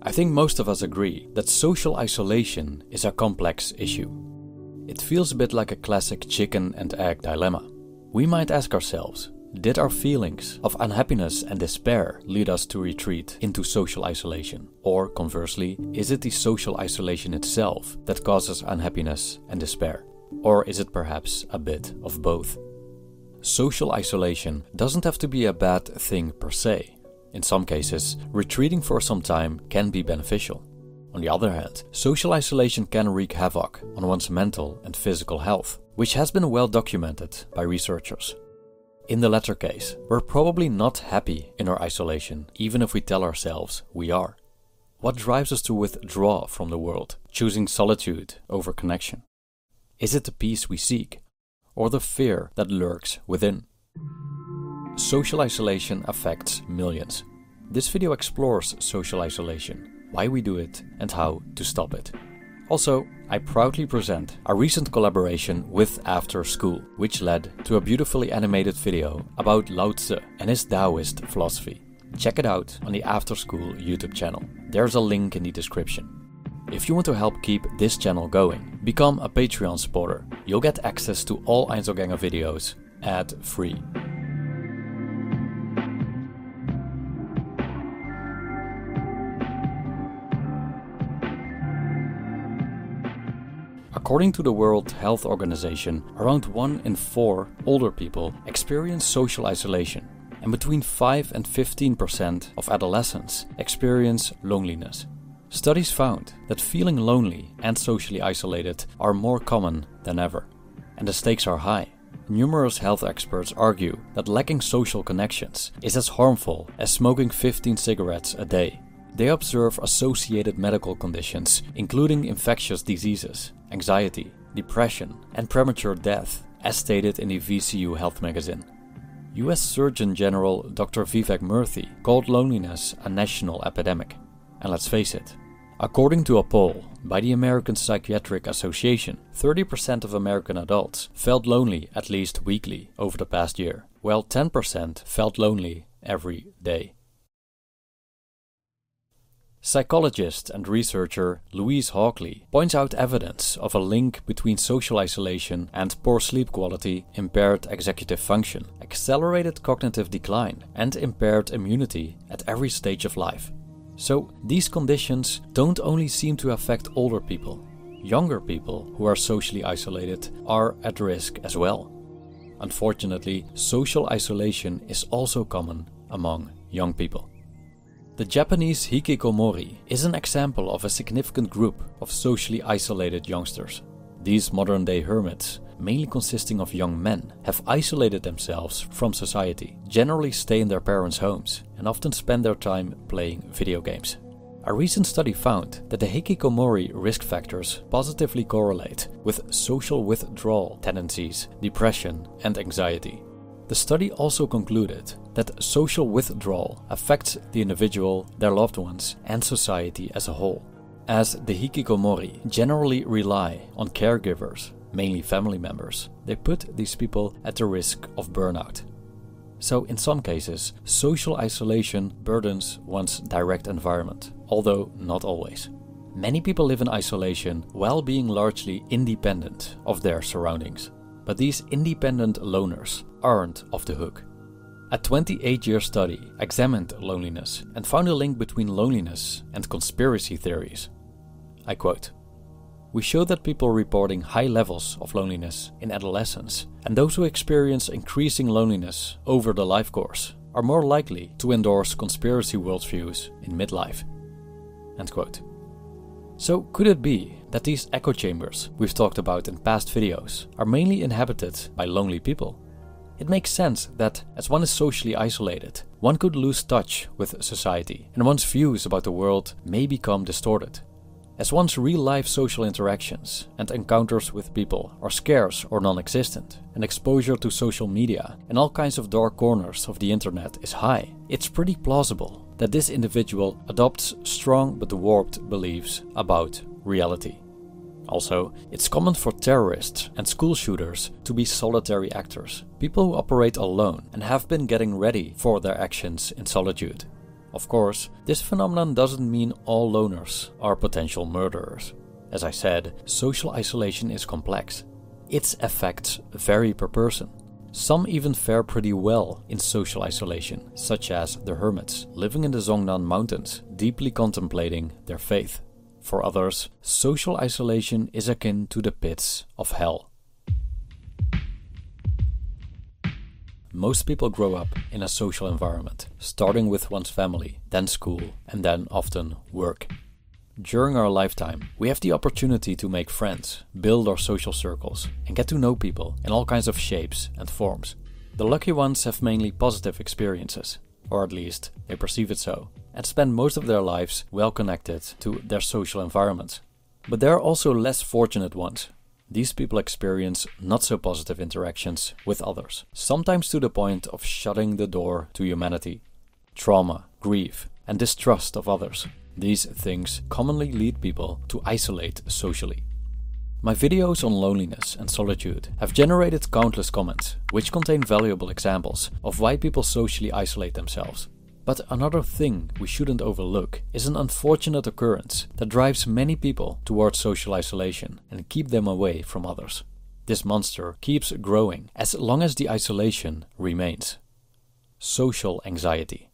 I think most of us agree that social isolation is a complex issue. It feels a bit like a classic chicken and egg dilemma. We might ask ourselves, did our feelings of unhappiness and despair lead us to retreat into social isolation? Or conversely, is it the social isolation itself that causes unhappiness and despair? Or is it perhaps a bit of both? Social isolation doesn't have to be a bad thing per se. In some cases, retreating for some time can be beneficial. On the other hand, social isolation can wreak havoc on one's mental and physical health, which has been well documented by researchers. In the latter case, we're probably not happy in our isolation, even if we tell ourselves we are. What drives us to withdraw from the world, choosing solitude over connection? Is it the peace we seek, or the fear that lurks within? Social isolation affects millions. This video explores social isolation, why we do it, and how to stop it. Also, I proudly present a recent collaboration with After School, which led to a beautifully animated video about Lao Tzu and his Taoist philosophy. Check it out on the After School YouTube channel. There's a link in the description. If you want to help keep this channel going, become a Patreon supporter. You'll get access to all Einzelgänger videos ad-free. According to the World Health Organization, around 1 in 4 older people experience social isolation, and between 5 and 15% of adolescents experience loneliness. Studies found that feeling lonely and socially isolated are more common than ever, and the stakes are high. Numerous health experts argue that lacking social connections is as harmful as smoking 15 cigarettes a day. They observe associated medical conditions, including infectious diseases, anxiety, depression, and premature death, as stated in the VCU Health magazine. US Surgeon General Dr. Vivek Murthy called loneliness a national epidemic. And let's face it, according to a poll by the American Psychiatric Association, 30% of American adults felt lonely at least weekly over the past year, while 10% felt lonely every day. Psychologist and researcher Louise Hawkley points out evidence of a link between social isolation and poor sleep quality, impaired executive function, accelerated cognitive decline, and impaired immunity at every stage of life. So, these conditions don't only seem to affect older people. Younger people who are socially isolated are at risk as well. Unfortunately, social isolation is also common among young people. The Japanese hikikomori is an example of a significant group of socially isolated youngsters. These modern-day hermits, mainly consisting of young men, have isolated themselves from society, generally stay in their parents' homes, and often spend their time playing video games. A recent study found that the hikikomori risk factors positively correlate with social withdrawal tendencies, depression, and anxiety. The study also concluded that social withdrawal affects the individual, their loved ones, and society as a whole, as the hikikomori generally rely on caregivers, mainly family members. They put these people at the risk of burnout. So in some cases, social isolation burdens one's direct environment, although not always. Many people live in isolation while being largely independent of their surroundings. But these independent loners aren't off the hook. A 28-year study examined loneliness and found a link between loneliness and conspiracy theories. I quote, "We show that people reporting high levels of loneliness in adolescence and those who experience increasing loneliness over the life course are more likely to endorse conspiracy worldviews in midlife." End quote. So could it be that these echo chambers we've talked about in past videos are mainly inhabited by lonely people? It makes sense that as one is socially isolated, one could lose touch with society and one's views about the world may become distorted. As one's real-life social interactions and encounters with people are scarce or non-existent, and exposure to social media and all kinds of dark corners of the internet is high, it's pretty plausible that this individual adopts strong but warped beliefs about reality. Also, it's common for terrorists and school shooters to be solitary actors, people who operate alone and have been getting ready for their actions in solitude. Of course, this phenomenon doesn't mean all loners are potential murderers. As I said, social isolation is complex. Its effects vary per person. Some even fare pretty well in social isolation, such as the hermits living in the Zongnan Mountains, deeply contemplating their faith. For others, social isolation is akin to the pits of hell. Most people grow up in a social environment, starting with one's family, then school, and then often work. During our lifetime, we have the opportunity to make friends, build our social circles, and get to know people in all kinds of shapes and forms. The lucky ones have mainly positive experiences, or at least they perceive it so, and spend most of their lives well connected to their social environments. But there are also less fortunate ones. These people experience not so positive interactions with others, sometimes to the point of shutting the door to humanity. Trauma, grief, and distrust of others. These things commonly lead people to isolate socially. My videos on loneliness and solitude have generated countless comments, which contain valuable examples of why people socially isolate themselves. But another thing we shouldn't overlook is an unfortunate occurrence that drives many people towards social isolation and keep them away from others. This monster keeps growing as long as the isolation remains. Social anxiety.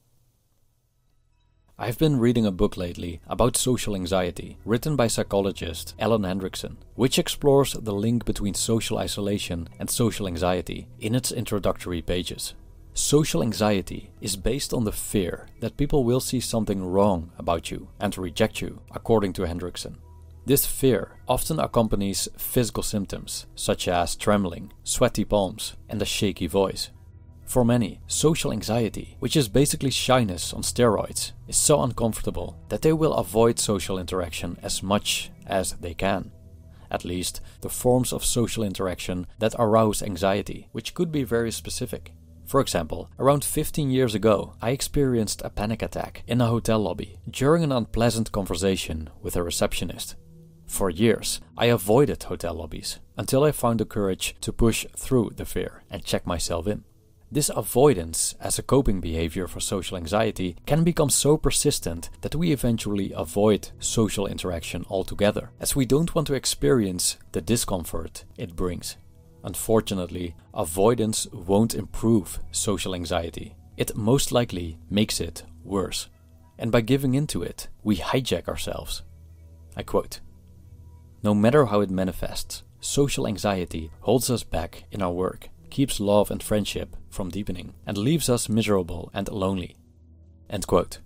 I've been reading a book lately about social anxiety, written by psychologist Ellen Hendriksen, which explores the link between social isolation and social anxiety in its introductory pages. Social anxiety is based on the fear that people will see something wrong about you and reject you, according to Hendriksen. This fear often accompanies physical symptoms such as trembling, sweaty palms, and a shaky voice. For many, social anxiety, which is basically shyness on steroids, is so uncomfortable that they will avoid social interaction as much as they can. At least, the forms of social interaction that arouse anxiety, which could be very specific. For example, around 15 years ago, I experienced a panic attack in a hotel lobby during an unpleasant conversation with a receptionist. For years, I avoided hotel lobbies until I found the courage to push through the fear and check myself in. This avoidance as a coping behavior for social anxiety can become so persistent that we eventually avoid social interaction altogether, as we don't want to experience the discomfort it brings. Unfortunately, avoidance won't improve social anxiety. It most likely makes it worse. And by giving into it, we hijack ourselves. I quote, "No matter how it manifests, social anxiety holds us back in our work, keeps love and friendship from deepening, and leaves us miserable and lonely." End quote.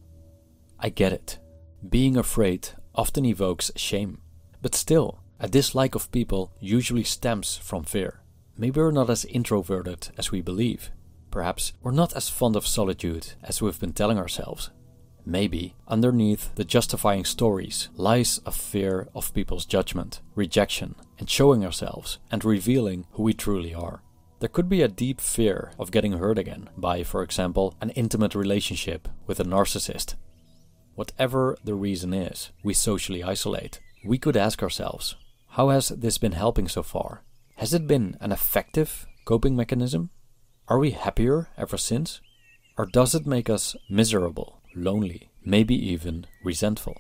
I get it. Being afraid often evokes shame. But still, a dislike of people usually stems from fear. Maybe we're not as introverted as we believe. Perhaps we're not as fond of solitude as we've been telling ourselves. Maybe underneath the justifying stories lies a fear of people's judgment, rejection, and showing ourselves and revealing who we truly are. There could be a deep fear of getting hurt again by, for example, an intimate relationship with a narcissist. Whatever the reason is, we socially isolate. We could ask ourselves, how has this been helping so far? Has it been an effective coping mechanism? Are we happier ever since? Or does it make us miserable, lonely, maybe even resentful?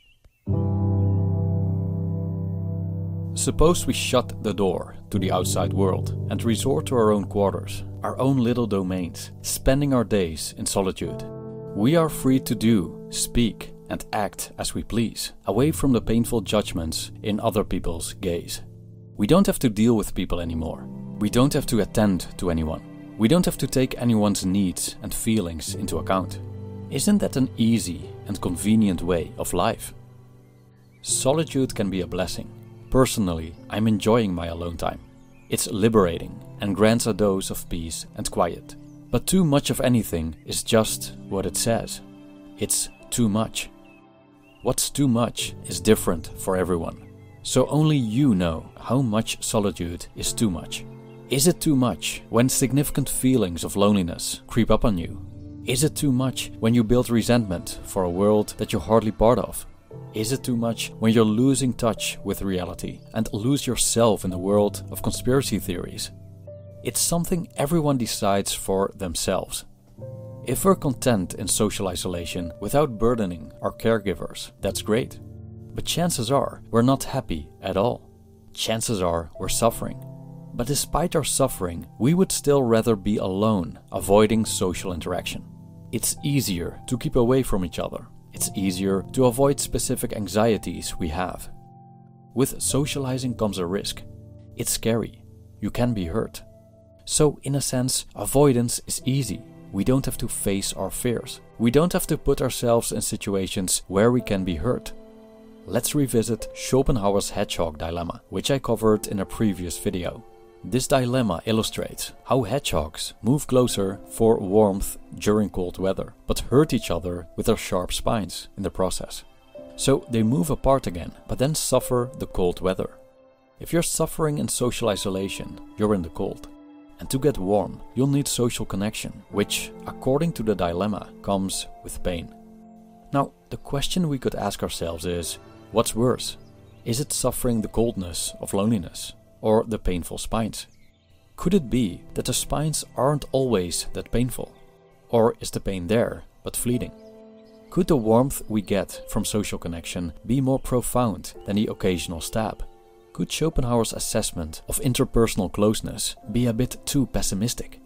Suppose we shut the door to the outside world and resort to our own quarters, our own little domains, spending our days in solitude. We are free to do, speak, and act as we please, away from the painful judgments in other people's gaze. We don't have to deal with people anymore. We don't have to attend to anyone. We don't have to take anyone's needs and feelings into account. Isn't that an easy and convenient way of life? Solitude can be a blessing. Personally, I'm enjoying my alone time. It's liberating and grants a dose of peace and quiet. But too much of anything is just what it says. It's too much. What's too much is different for everyone. So only you know how much solitude is too much. Is it too much when significant feelings of loneliness creep up on you? Is it too much when you build resentment for a world that you're hardly part of? Is it too much when you're losing touch with reality and lose yourself in the world of conspiracy theories? It's something everyone decides for themselves. If we're content in social isolation without burdening our caregivers, that's great. But chances are we're not happy at all. Chances are we're suffering. But despite our suffering, we would still rather be alone, avoiding social interaction. It's easier to keep away from each other. It's easier to avoid specific anxieties we have. With socializing comes a risk. It's scary. You can be hurt. So, in a sense, avoidance is easy. We don't have to face our fears. We don't have to put ourselves in situations where we can be hurt. Let's revisit Schopenhauer's hedgehog dilemma, which I covered in a previous video. This dilemma illustrates how hedgehogs move closer for warmth during cold weather, but hurt each other with their sharp spines in the process. So they move apart again, but then suffer the cold weather. If you're suffering in social isolation, you're in the cold. And to get warm, you'll need social connection, which, according to the dilemma, comes with pain. Now, the question we could ask ourselves is, what's worse? Is it suffering the coldness of loneliness, or the painful spines? Could it be that the spines aren't always that painful? Or is the pain there, but fleeting? Could the warmth we get from social connection be more profound than the occasional stab? Could Schopenhauer's assessment of interpersonal closeness be a bit too pessimistic?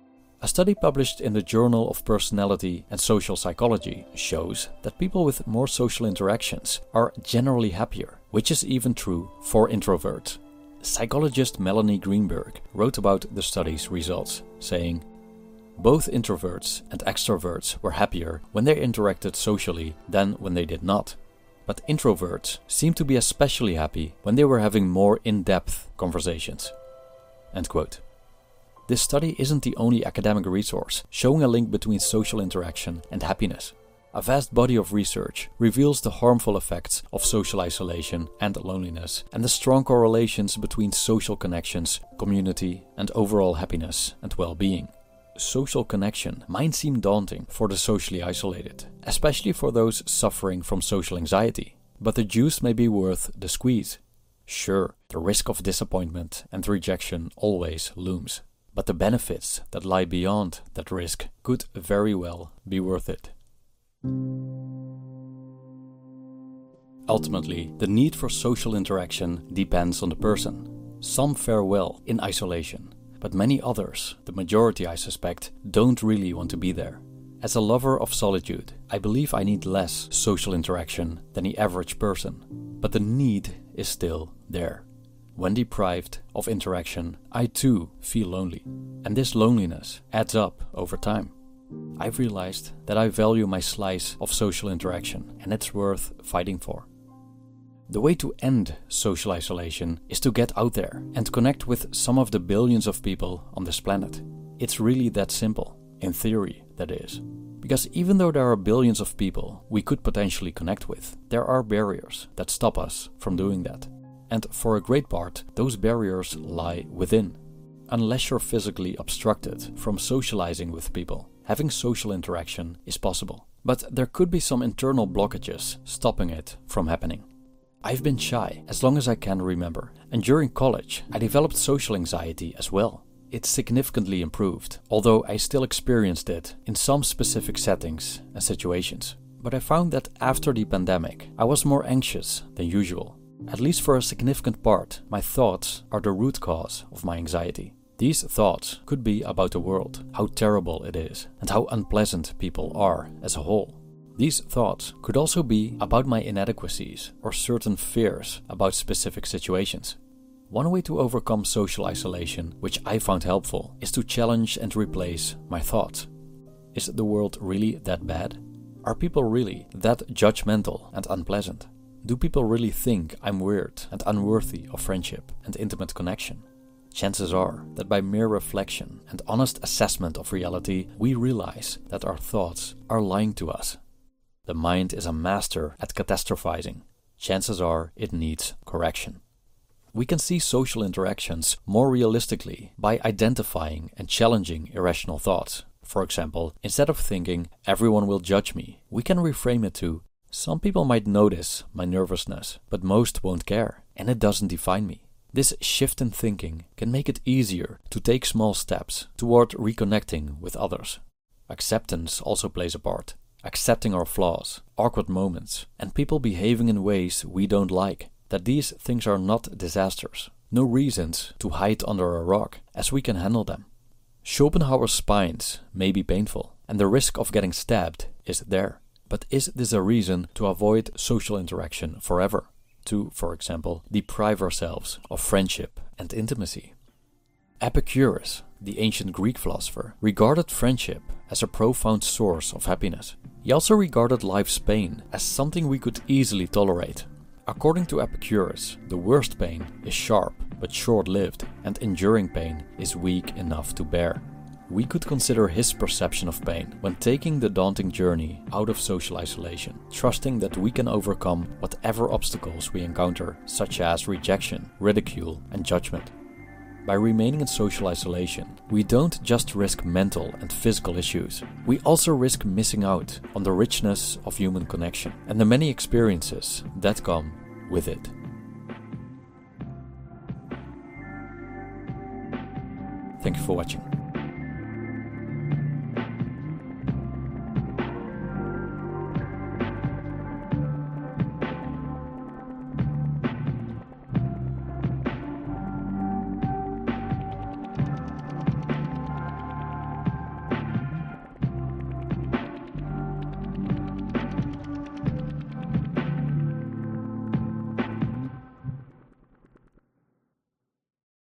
A study published in the Journal of Personality and Social Psychology shows that people with more social interactions are generally happier, which is even true for introverts. Psychologist Melanie Greenberg wrote about the study's results, saying, "Both introverts and extroverts were happier when they interacted socially than when they did not. But introverts seemed to be especially happy when they were having more in-depth conversations." End quote. This study isn't the only academic resource showing a link between social interaction and happiness. A vast body of research reveals the harmful effects of social isolation and loneliness, and the strong correlations between social connections, community, and overall happiness and well-being. Social connection might seem daunting for the socially isolated, especially for those suffering from social anxiety, but the juice may be worth the squeeze. Sure, the risk of disappointment and rejection always looms, but the benefits that lie beyond that risk could very well be worth it. Ultimately, the need for social interaction depends on the person. Some fare well in isolation, but many others, the majority I suspect, don't really want to be there. As a lover of solitude, I believe I need less social interaction than the average person, but the need is still there. When deprived of interaction, I too feel lonely, and this loneliness adds up over time. I've realized that I value my slice of social interaction, and it's worth fighting for. The way to end social isolation is to get out there and connect with some of the billions of people on this planet. It's really that simple, in theory, that is. Because even though there are billions of people we could potentially connect with, there are barriers that stop us from doing that. And for a great part, those barriers lie within. Unless you're physically obstructed from socializing with people, having social interaction is possible. But there could be some internal blockages stopping it from happening. I've been shy as long as I can remember, and during college I developed social anxiety as well. It significantly improved, although I still experienced it in some specific settings and situations. But I found that after the pandemic, I was more anxious than usual. At least for a significant part, my thoughts are the root cause of my anxiety. These thoughts could be about the world, how terrible it is, and how unpleasant people are as a whole. These thoughts could also be about my inadequacies or certain fears about specific situations. One way to overcome social isolation, which I found helpful, is to challenge and replace my thoughts. Is the world really that bad? Are people really that judgmental and unpleasant? Do people really think I'm weird and unworthy of friendship and intimate connection? Chances are that by mere reflection and honest assessment of reality, we realize that our thoughts are lying to us. The mind is a master at catastrophizing. Chances are it needs correction. We can see social interactions more realistically by identifying and challenging irrational thoughts. For example, instead of thinking, everyone will judge me, we can reframe it to, some people might notice my nervousness, but most won't care, and it doesn't define me. This shift in thinking can make it easier to take small steps toward reconnecting with others. Acceptance also plays a part. Accepting our flaws, awkward moments, and people behaving in ways we don't like. That these things are not disasters. No reasons to hide under a rock, as we can handle them. Schopenhauer's spines may be painful, and the risk of getting stabbed is there. But is this a reason to avoid social interaction forever? To, for example, deprive ourselves of friendship and intimacy? Epicurus, the ancient Greek philosopher, regarded friendship as a profound source of happiness. He also regarded life's pain as something we could easily tolerate. According to Epicurus, the worst pain is sharp but short-lived, and enduring pain is weak enough to bear. We could consider his perception of pain when taking the daunting journey out of social isolation, trusting that we can overcome whatever obstacles we encounter, such as rejection, ridicule, and judgment. By remaining in social isolation, we don't just risk mental and physical issues, we also risk missing out on the richness of human connection and the many experiences that come with it. Thank you for watching.